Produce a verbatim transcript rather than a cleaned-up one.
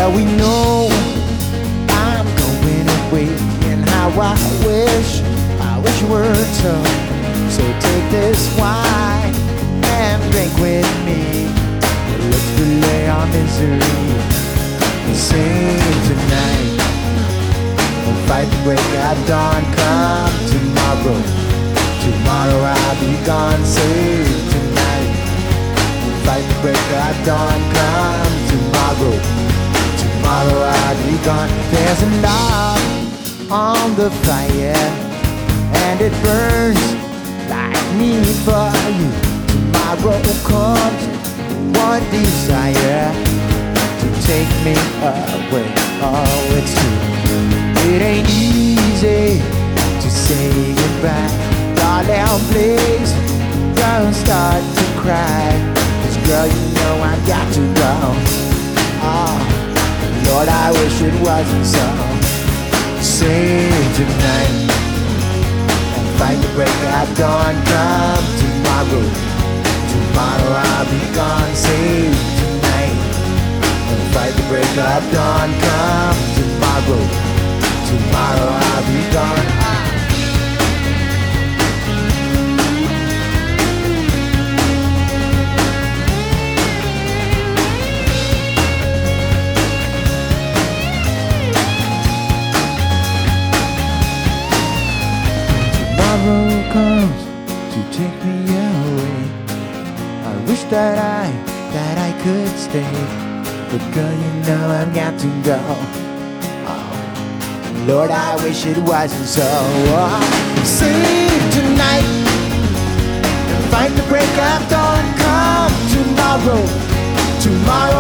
Well, we know I'm going away, and how I wish, I wish you were so. So take this wine and drink with me. Let's relay our misery and sing tonight. We'll fight the break of dawn. Come tomorrow, tomorrow I'll be gone. Save tonight. We'll fight the break of dawn. Come tomorrow, tomorrow I'll be gone. There's a log on the fire, and it burns like me for you. Tomorrow comes one desire to take me away. Oh, it's true. It ain't easy to say goodbye. Darling, please don't start to cry, 'cause girl, you know I've got to go. Oh, Lord, I wish it wasn't so. Save tonight and fight the break of dawn. Come tomorrow, tomorrow I'll be gone. Save tonight and fight the break of dawn. Come tomorrow, tomorrow I'll be gone. Tomorrow comes to take me away. I wish that I, that I could stay, but girl, you know I've got to go. Lord, I wish it wasn't so. Oh, save tonight and fight the break of dawn. Come tomorrow, tomorrow